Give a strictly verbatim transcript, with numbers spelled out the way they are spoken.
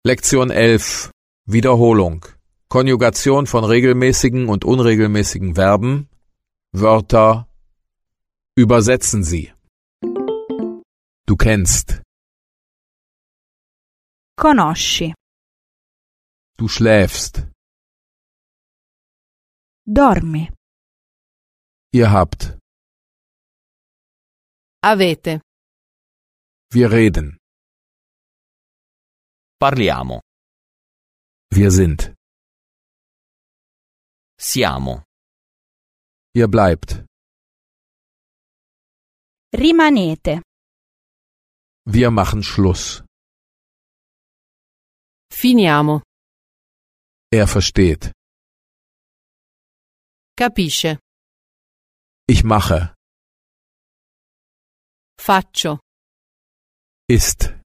Lektion elf. Wiederholung. Konjugation von regelmäßigen und unregelmäßigen Verben. Wörter. Übersetzen Sie. Du kennst. Conosci. Du schläfst. Dormi. Ihr habt. Avete. Wir reden. Parliamo. Wir sind. Siamo. Ihr bleibt. Rimanete. Wir machen Schluss. Finiamo. Er versteht. Capisce. Ich mache. Faccio. Ist.